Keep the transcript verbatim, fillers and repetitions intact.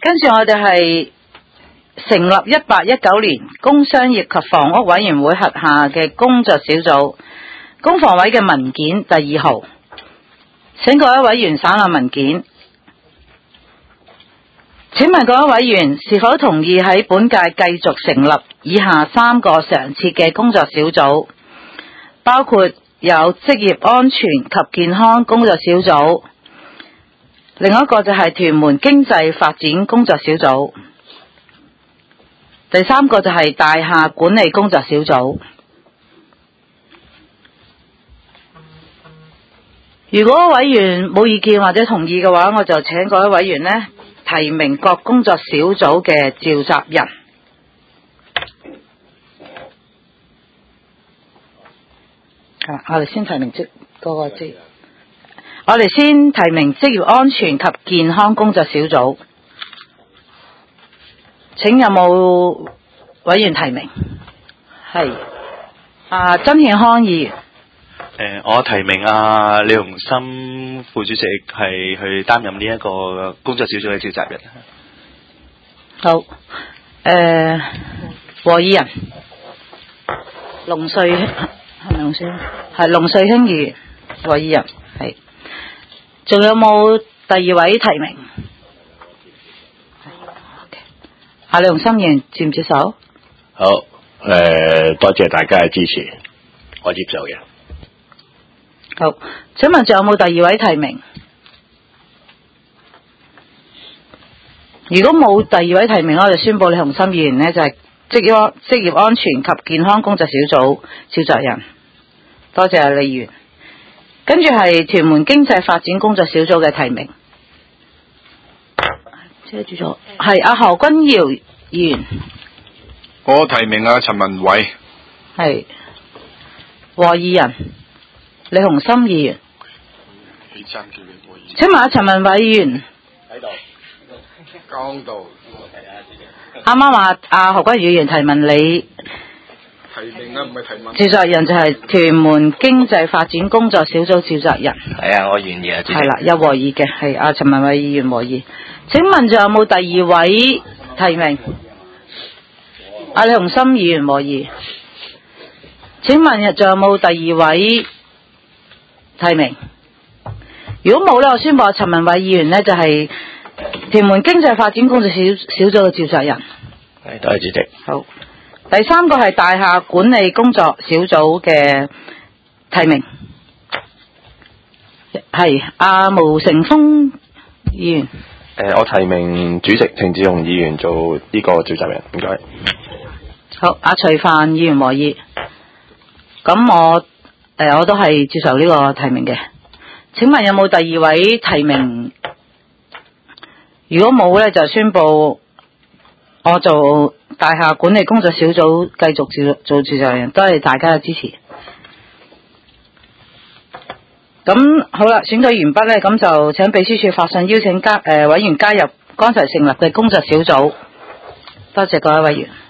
跟住我哋係成立一八一九年工商業及房屋委員會轄下嘅工作小組，工房委嘅文件第二號，請各位委員省覽文件。請問各位委員是否同意喺本屆繼續成立以下三個常設嘅工作小組，包括有職業安全及健康工作小組，另一個就係屯門經濟發展工作小組，第三個就係大廈管理工作小組。如果委員冇意見或者同意嘅話，我就請各位委員呢提名各工作小組嘅召集人。我哋先提名職嗰個職，我哋先提名職業安全及健康工作小組。請有冇委員提名？係，啊曾憲康議員。 誒、呃，我提名啊李鴻森副主席係去擔任呢一個工作小組嘅召集人。 好，誒、呃，和議人，龍瑞係咪龍瑞？係龍瑞興議員，和議人係。仲有冇第二位提名？阿李鴻森議員接唔接受？ 好，誒、呃，多謝大家嘅支持，我接受嘅。 好，請問仲有冇第二位提名？如果冇第二位提名，我就宣布李鴻森議員呢就係職業職業安全及健康工作小組召集人。多謝李議員。跟住係屯門經濟發展工作小組嘅提名。遮住咗，係阿何君堯議員。 我提名阿陳文偉。 係和議人。李鴻森議員，請問阿陳文偉議員喺度， 講到啱啱話阿何君堯議員提問你提名啊，唔係提問。 召集人就係屯門經濟發展工作小組召集人。 係啊，我願意啊。 係啦，有和議嘅，係阿陳文偉議員和議。請問仲有冇第二位提名？阿李鴻森議員和議。請問仲有冇第二位提名？如果冇咧，我宣布陳文偉議員呢就係屯門經濟發展工作小小組嘅召集人。 係，多謝主席。 好，第三個係大廈管理工作小組嘅提名，係阿毛成峰議員。 誒、呃，我提名主席程志雄議員做呢個召集人，唔該。 好，阿徐範議員和議。咁我。誒、呃，我都係接受呢個提名嘅。請問有冇第二位提名？如果冇咧，就宣布我做大廈管理工作小組繼續做做召集人。多謝大家嘅支持。咁好啦，選舉完畢咧，咁就請秘書處發信邀請加誒、呃、委員加入剛才成立嘅工作小組。多謝各位委員。